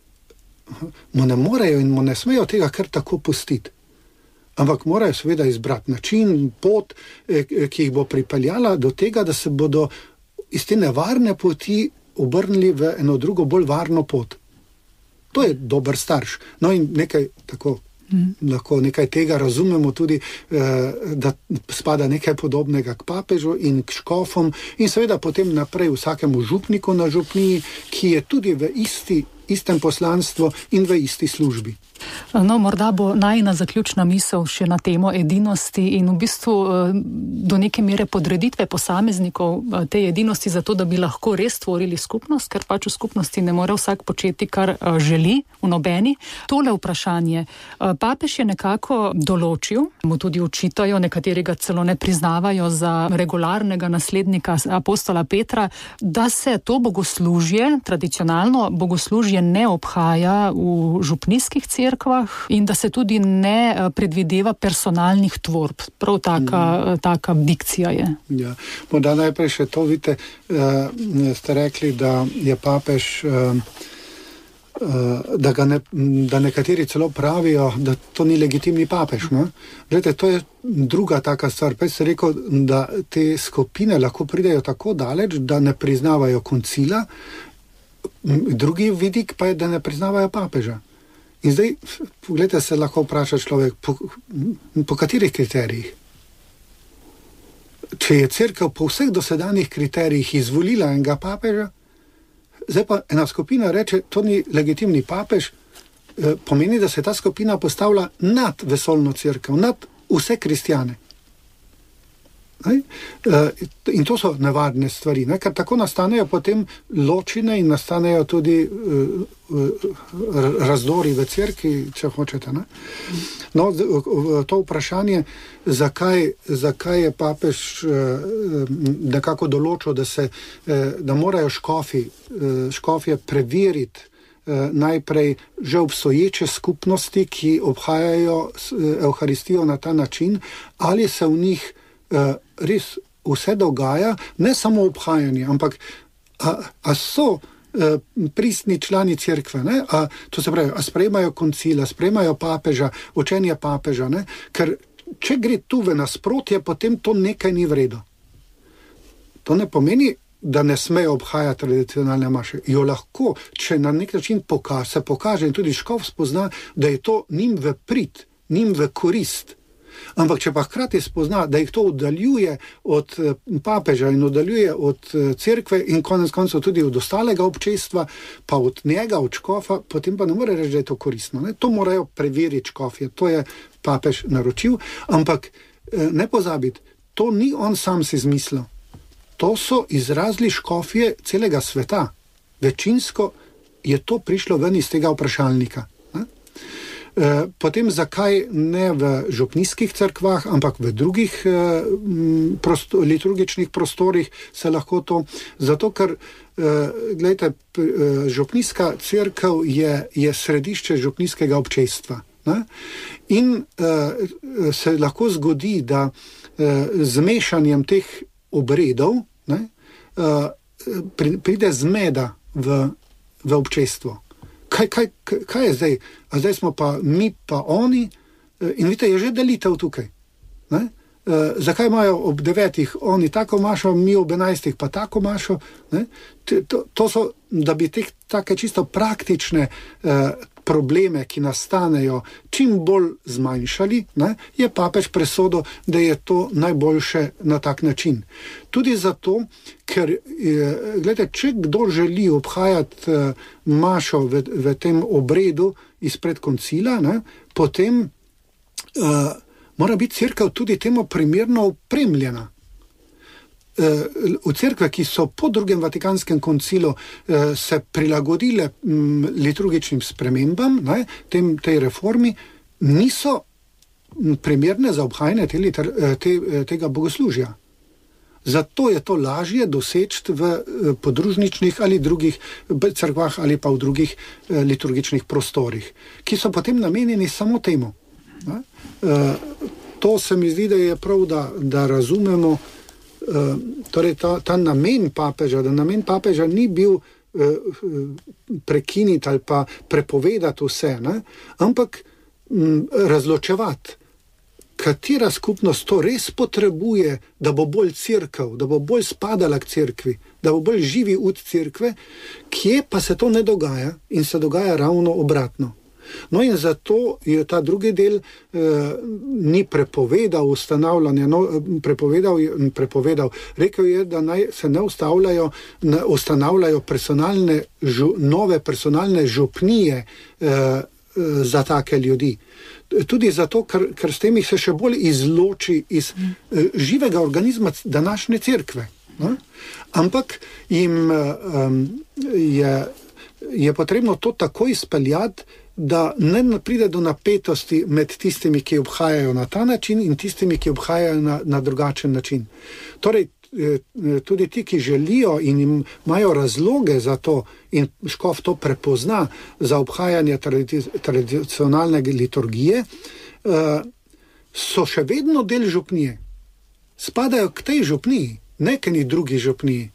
mu ne morejo in mu ne smejo tega kar tako pustiti. Ampak morajo seveda izbrati način, pot, ki jih bo pripeljala do tega, da se bodo iz te nevarne poti obrnili v eno drugo, bolj varno pot. To je dober starš. No in nekaj tako, lahko nekaj tega razumemo tudi, da spada nekaj podobnega k papežu in k škofom in seveda potem naprej vsakemu župniku na župniji, ki je tudi v istem poslanstvu in v isti službi. No, morda bo najina zaključna misel še na temo edinosti in v bistvu do neke mere podreditve posameznikov te edinosti zato, da bi lahko res tvorili skupnost, ker pač v skupnosti ne more vsak početi, kar želi v nobeni. Tole vprašanje. Papež je nekako določil, mu tudi očitajo, nekateri ga celo ne priznavajo za regularnega naslednika apostola Petra, da se to bogoslužje, tradicionalno bogoslužje ne obhaja v župnijskih cerkvah in da se tudi ne predvideva personalnih tvorb. Prav taka dikcija je. Ja, morda najprej še to, vidite, ste rekli, da je papež, da nekateri celo pravijo, da to ni legitimni papež. No? Glede, to je druga taka stvar. Pa sem rekel, da te skupine lahko pridejo tako daleč, da ne priznavajo koncila, drugi vidik pa je, da ne priznavajo papeža. In zdaj, pogledajte, se lahko vpraša človek, po katerih kriterijih? Če je cerkev po vseh dosedanjih kriterijih izvolila enega papeža, zdaj pa ena skupina reče, to ni legitimni papež, pomeni, da se ta skupina postavlja nad vesoljno cerkev, nad vse kristjane. In to so nevarne stvari, ker tako nastanejo potem ločine in nastanejo tudi razdori v cerkvi, če hočete. Ne? No, to vprašanje, zakaj je papež nekako določil, da morajo škofje preveriti najprej že obstoječe skupnosti, ki obhajajo Evharistijo na ta način, ali se v njih res vse dogaja, ne samo obhajanje, ampak a so pristni člani cerkve, ne? To se pravi, a sprejemajo koncila, sprejemajo papeža, učenje papeža, ne? Ker če gre tu v nasprotje, potem to nekaj ni v redu. To ne pomeni, da ne smejo obhajati tradicionalne maše. Jo lahko, če na nek način se pokaže in tudi škof spozna, da je to njim v prid, njim v korist. Ampak če pa hkrati spozna, da jih to oddaljuje od papeža in oddaljuje od cerkve in konec koncev tudi od ostalega občestva, pa od njega, od škofa, potem pa ne more reči, da je to koristno. Ne? To morajo preveriti škofje, to je papež naročil, ampak ne pozabiti, to ni on sam si izmislil. To so izrazili škofje celega sveta. Večinsko je to prišlo ven iz tega vprašalnika. Potem zakaj ne v župnijskih cerkvah, ampak v drugih liturgičnih prostorih se lahko to, zato ker gledajte, župnijska cerkev je središče župnijskega občestva. Ne? In se lahko zgodi, da z mešanjem teh obredov pride zmeda v občestvo. Kaj je zdaj? A zdaj smo pa mi pa oni in vidite, je že delitev tukaj. Ne? Zakaj imajo ob 9 oni tako mašo, mi ob 11 pa tako mašo? Ne? To so, da bi take čisto praktične probleme, ki nastanejo, čim bolj zmanjšali, ne, je papež presodil, da je to najboljše na tak način. Tudi zato, ker, gledajte, če kdo želi obhajati mašo v tem obredu izpred koncila, ne, potem mora biti cerkev tudi temu primerno opremljena. V cerkve, ki so po drugem Vatikanskem koncilu se prilagodile liturgičnim spremembam, ne, tej reformi, niso primerne za obhajanje tega bogoslužja. Zato je to lažje doseči v podružničnih ali drugih cerkvah ali pa v drugih liturgičnih prostorih, ki so potem namenjeni samo temu. Ne. To se mi zdi, da je prav, da razumemo, torej ta namen papeža, da namen papeža ni bil prekiniti ali pa prepovedati vse, ne? Ampak razločevati katera skupnost to res potrebuje, da bo bolj cerkev, da bo bolj spadala k cerkvi, da bo bolj živi ud cerkve, kje pa se to ne dogaja in se dogaja ravno obratno. No in zato je ta drugi del ni prepovedal ustanavljanje, prepovedal. Rekel je, da naj se ne ustanavljajo nove personalne župnije za take ljudi. Tudi zato, ker s tem se še bolj izloči iz živega organizma današnje cerkve. No? Ampak jim je potrebno to takoj izpeljati, da ne pride do napetosti med tistimi, ki obhajajo na ta način in tistimi, ki obhajajo na drugačen način. Torej, tudi ti, ki želijo in imajo razloge za to in škof to prepozna za obhajanje tradicionalne liturgije, so še vedno del župnije. Spadajo k tej župniji, ne k eni drugi župniji.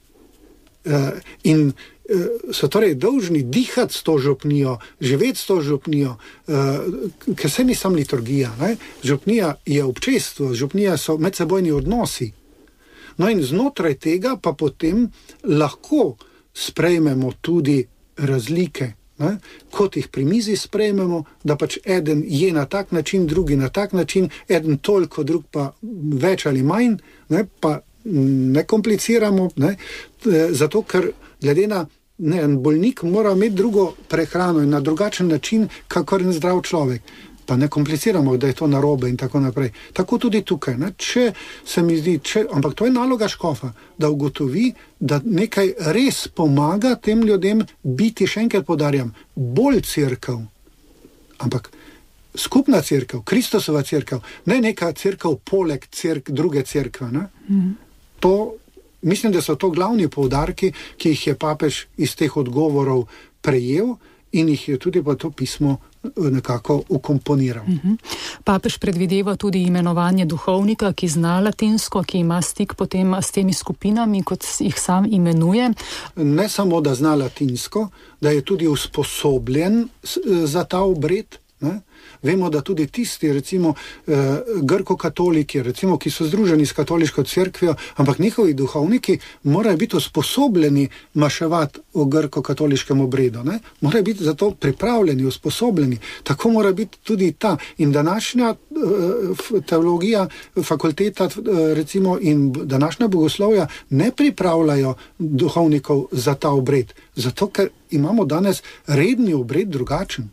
In so torej dolžni dihati s to župnijo, živeti s to župnijo, ker se ni sam liturgija. Ne? Župnija je občestvo, župnija so medsebojni odnosi. No in znotraj tega pa potem lahko sprejmemo tudi razlike, ne? Kot jih pri mizi sprejmemo, da pač eden je na tak način, drugi na tak način, eden toliko, drug pa več ali manj, ne? Pa ne kompliciramo, ne? Zato ker glede na en bolnik mora imeti drugo prehrano in na drugačen način, kakor en zdrav človek. Pa ne kompliciramo, da je to narobe in tako naprej. Tako tudi tukaj. Ne? Če se mi zdi, ampak to je naloga škofa, da ugotovi, da nekaj res pomaga tem ljudem biti, še enkrat poudarjam, bolj cerkev. Ampak skupna cerkev, Kristusova cerkev, ne neka cerkev poleg druge cerkve. To, mislim, da so to glavni poudarki, ki jih je papež iz teh odgovorov prejel in jih je tudi pa to pismo nekako ukomponiral. Papež predvideva tudi imenovanje duhovnika, ki zna latinsko, ki ima stik potem s temi skupinami, kot jih sam imenuje. Ne samo, da zna latinsko, da je tudi usposobljen za ta obred. Ne? Vemo, da tudi tisti, recimo grko-katoliki, recimo, ki so združeni s katoliško cerkvijo, ampak njihovi duhovniki morajo biti usposobljeni maševati o grko-katoliškem obredu. Ne? Morajo biti za to pripravljeni, usposobljeni. Tako mora biti tudi ta. In današnja teologija, fakulteta recimo in današnja bogoslovja ne pripravljajo duhovnikov za ta obred. Zato, ker imamo danes redni obred drugačen.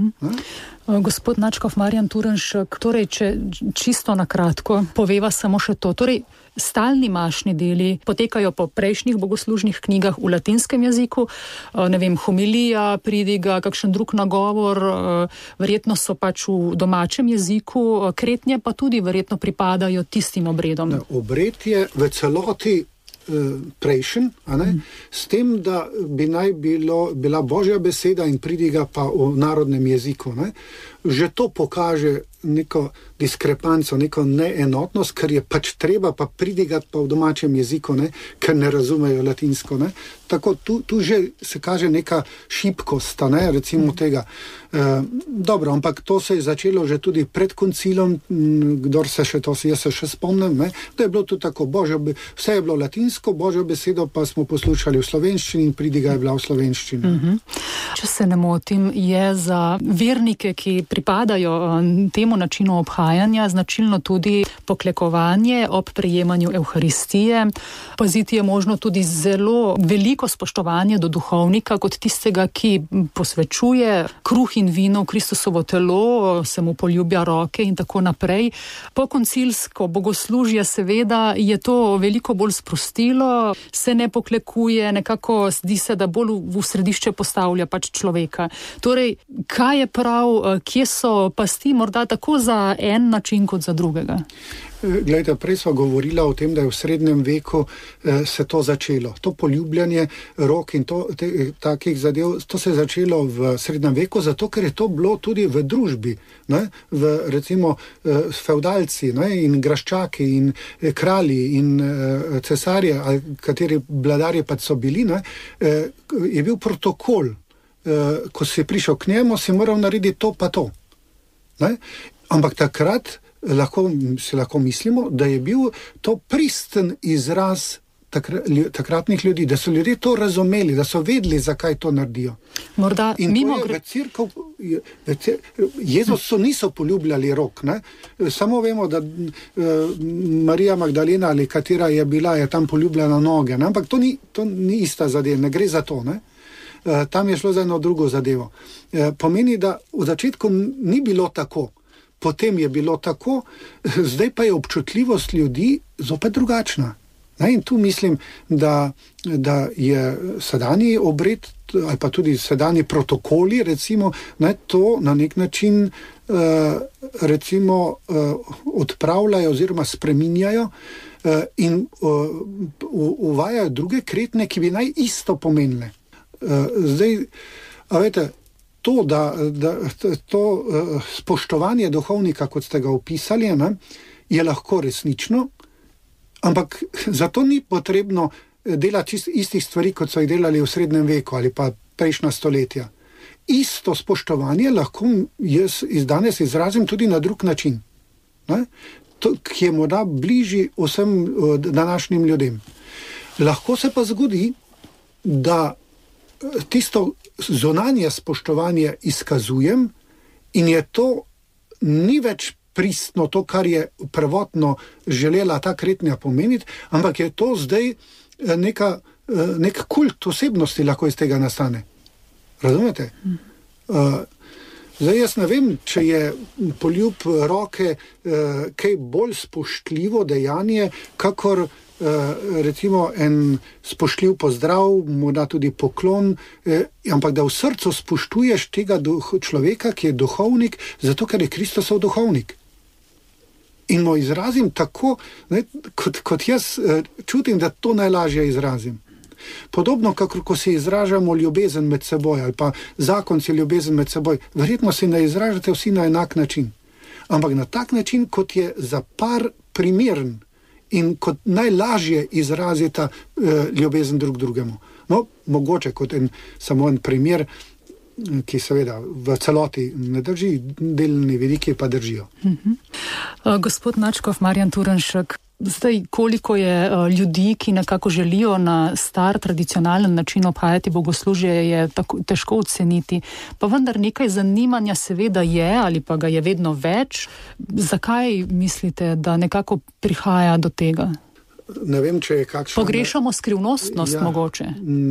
Gospod nadškof Marjan Turnšek, torej, če čisto na kratko poveva samo še to. Torej, stalni mašni deli potekajo po prejšnjih bogoslužnih knjigah v latinskem jeziku, ne vem, homilija, pridiga, kakšen drug nagovor, verjetno so pač v domačem jeziku, kretnje pa tudi verjetno pripadajo tistim obredom. Obred je v celoti prejšen, a ne? S tem, da bi naj bila Božja beseda in pridiga pa v narodnem jeziku. Ne? Že to pokaže neko diskrepanco, neko neenotnost, ker je pač treba pa pridigati pa v domačem jeziku, ne? Ker ne razumejo latinsko. Ne? Tako tu že se kaže neka šibkost, ne? Recimo tega. Dobro, ampak to se je začelo že tudi pred koncilom, kdor se še to, jaz se še spomnim, ne? Da je bilo tudi tako, vse je bilo latinsko, Božjo besedo pa smo poslušali v slovenščini in pridiga je bila v slovenščini. Če se ne motim, je za vernike, ki pripadajo temu načinu obhajanja, značilno tudi poklekovanje ob prejemanju Evharistije. Paziti je možno tudi zelo veliko spoštovanje do duhovnika kot tistega, ki posvečuje kruh in vino v Kristusovo telo, se mu poljubja roke in tako naprej. Pokoncilsko bogoslužje seveda je to veliko bolj sprostilo, se ne poklekuje, nekako zdi se, da bolj v središče postavlja pač človeka. Torej, kaj je prav, kje so pasti morda tako za en način kot za drugega? Glejte, prej sva govorila o tem, da je v srednjem veku se to začelo. To poljubljanje rok in takih zadev, to se je začelo v srednjem veku, zato ker je to bilo tudi v družbi, ne? Recimo fevdalci, ne? In graščaki in kralji in cesarje, ali kateri vladarji pa so bili, ne? Je bil protokol, ko si prišel k njemu, si moral narediti to pa to. Ne? Ampak takrat lahko mislimo, da je bil to pristen izraz takratnih ljudi, da so ljudje to razumeli, da so vedeli, zakaj to naredijo. Morda in v cerkev, Jezus niso poljubljali rok, ne? Samo vemo, da Marija Magdalena ali katera je bila, je tam poljubljala noge, ne? Ampak to ni ista zadeva, ne gre za to, ne? Tam je šlo za eno drugo zadevo. Pomeni, da v začetku ni bilo tako, potem je bilo tako, zdaj pa je občutljivost ljudi zopet drugačna. In tu mislim, da je sedanji obred ali pa tudi sedanji protokoli, recimo, to na nek način odpravljajo oziroma spreminjajo in uvajajo druge kretnje, ki bi naj isto pomenile. Zdaj, a veste, to spoštovanje duhovnika, kot ste ga opisali, je lahko resnično, ampak zato ni potrebno delati istih stvari, kot so jih delali v srednjem veku ali pa prejšnja stoletja. Isto spoštovanje lahko jaz danes izrazim tudi na drug način, ki je morda bližji vsem današnjim ljudem. Lahko se pa zgodi, da tisto zunanje spoštovanje izkazujem in je to ni več pristno to, kar je prvotno želela ta kretnja pomeniti, ampak je to zdaj nek kult osebnosti lahko iz tega nastane. Razumete? Zdaj jaz ne vem, če je poljub roke kaj bolj spoštljivo dejanje, kakor recimo en spoštljiv pozdrav, morda tudi poklon, ampak da v srcu spoštuješ tega človeka, ki je duhovnik, zato ker je Kristusov duhovnik. In mu izrazim tako, kot jaz čutim, da to najlažje izrazim. Podobno, kakor ko se izražamo ljubezen med seboj, ali pa zakonci ljubezen med seboj, verjetno se ne izražate vsi na enak način. Ampak na tak način, kot je za par primeren in kot najlažje izrazita ljubezen drug drugemu. No, mogoče kot samo en primer, ki seveda v celoti ne drži, delni vidiki pa držijo. Gospod Načkov, Marjan Turnšek, zdaj koliko je ljudi, ki nekako želijo na star, tradicionalen način obhajati bogoslužje, je težko oceniti. Pa vendar nekaj zanimanja seveda je, ali pa ga je vedno več. Zakaj mislite, da nekako prihaja do tega? Ne vem, če je kakšna... Pogrešamo skrivnostnost mogoče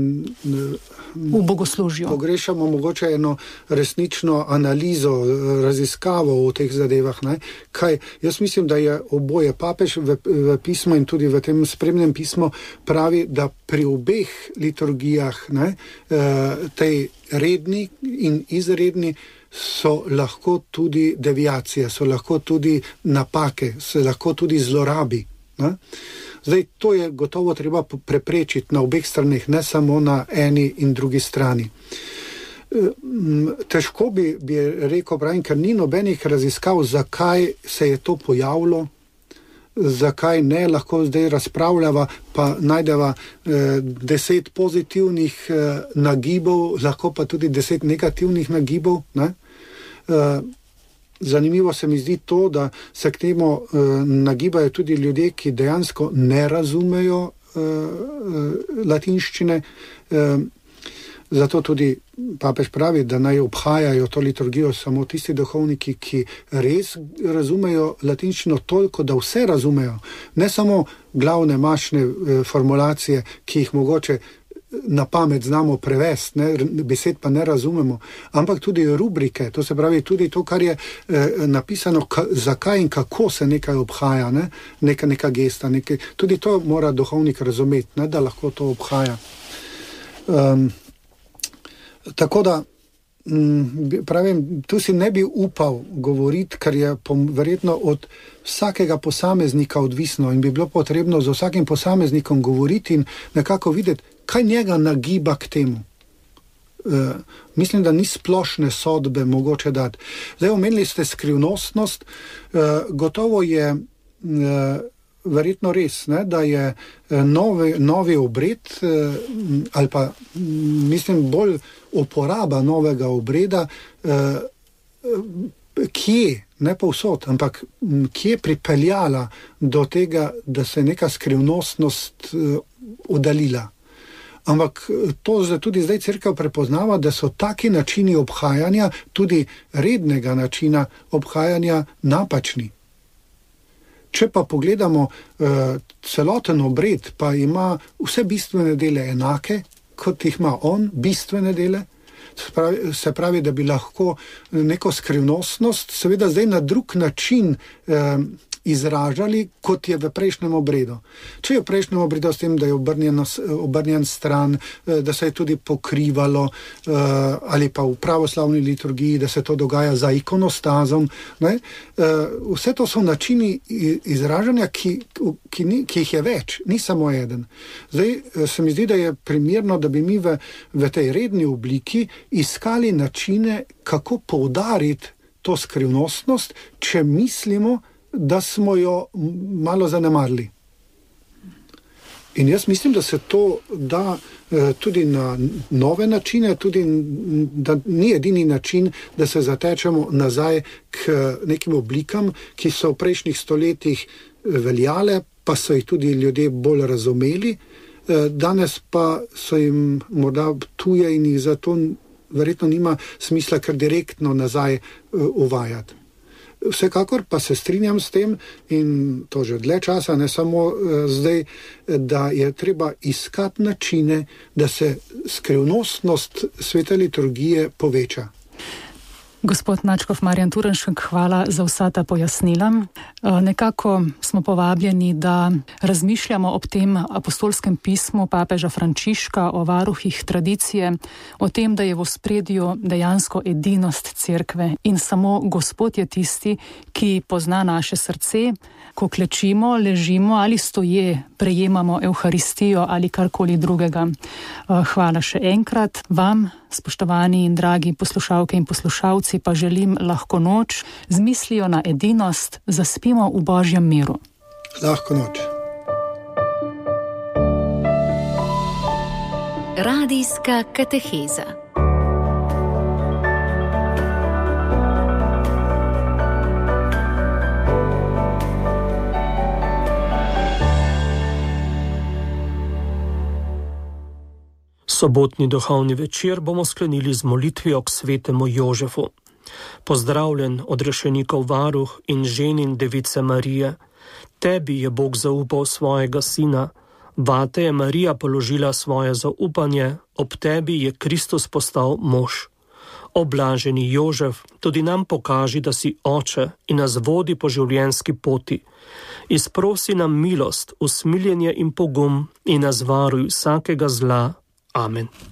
v bogoslužju. Pogrešamo mogoče eno resnično analizo, raziskavo v teh zadevah. Jaz mislim, da je oboje. Papež v pismu in tudi v tem spremnem pismu pravi, da pri obeh liturgijah, tej redni in izredni, so lahko tudi deviacije, so lahko tudi napake, se lahko tudi zlorabi. Zdaj, to je gotovo treba preprečiti na obeh straneh, ne samo na eni in drugi strani. Težko bi rekel, pravim, ker ni nobenih raziskav, zakaj se je to pojavilo, zakaj ne, lahko zdaj razpravljava, pa najdeva 10 pozitivnih nagibov, lahko pa tudi 10 negativnih nagibov, Zanimivo se mi zdi to, da se k temu nagibajo tudi ljudje, ki dejansko ne razumejo latinščine. Zato tudi papež pravi, da naj obhajajo to liturgijo samo tisti duhovniki, ki res razumejo latinščino toliko, da vse razumejo. Ne samo glavne mašne formulacije, ki jih mogoče na pamet znamo prevesti, besed pa ne razumemo, ampak tudi rubrike, to se pravi tudi to, kar je napisano, zakaj in kako se nekaj obhaja, neka gesta, tudi to mora duhovnik razumeti, da lahko to obhaja. Tako da, pravim, tu si ne bi upal govoriti, ker je verjetno od vsakega posameznika odvisno in bi bilo potrebno z vsakim posameznikom govoriti in nekako videti, kaj njega nagiba k temu. Mislim, da ni splošne sodbe mogoče dati. Zdaj, omenili ste skrivnostnost, gotovo je verjetno res, da je novi obred, ali pa mislim bolj uporaba novega obreda, kje ne povsod, ampak kje je pripeljala do tega, da se neka skrivnostnost oddaljila. Ampak to tudi zdaj cerkev prepoznava, da so taki načini obhajanja, tudi rednega načina obhajanja, napačni. Če pa pogledamo celoten obred, pa ima vse bistvene dele enake, kot jih ima on, bistvene dele, se pravi, da bi lahko neko skrivnostnost seveda zdaj na drug način izražali, kot je v prejšnjem obredu. Če je v prejšnjem obredu s tem, da je obrnjen stran, da se je tudi pokrivalo, ali pa v pravoslavni liturgiji, da se to dogaja za ikonostazom, ne? Vse to so načini izražanja, ki jih je več, ni samo eden. Zdaj se mi zdi, da je primerno, da bi mi v tej redni obliki iskali načine, kako poudariti to skrivnostnost, če mislimo, da smo jo malo zanemarili. In jaz mislim, da se to da tudi na nove načine, tudi da ni edini način, da se zatečemo nazaj k nekim oblikam, ki so v prejšnjih stoletjih veljale, pa so jih tudi ljudje bolj razumeli, danes pa so jim morda tuje in jih zato verjetno nima smisla kar direktno nazaj uvajati. Vsekakor pa se strinjam s tem, in to že dlje časa, ne samo zdaj, da je treba iskati načine, da se skrivnostnost svete liturgije poveča. Gospod nadškof Marjan Turnšek, hvala za vsa ta pojasnila. Nekako smo povabljeni, da razmišljamo ob tem apostolskem pismu papeža Frančiška o varuhih tradicije, o tem, da je v ospredju dejansko edinost cerkve in samo Gospod je tisti, ki pozna naše srce, ko klečimo, ležimo ali stoje, prejemamo evharistijo ali karkoli drugega. Hvala še enkrat vam, spoštovani in dragi poslušalke in poslušalci, pa želim lahko noč, z mislijo na edinost zaspimo v Božjem miru. Lahko noč. Radijska kateheza. Sobotni duhovni večer bomo sklenili z molitvijo k svetemu Jožefu. Pozdravljen, odrešenikov varuh in ženin device Marije. Tebi je Bog zaupal svojega sina, vate je Marija položila svoje zaupanje, ob tebi je Kristus postal mož. Oblaženi Jožef, tudi nam pokaži, da si oče in nas vodi po življenjski poti. Izprosi nam milost, usmiljenje in pogum in nas varuj vsakega zla. Amen.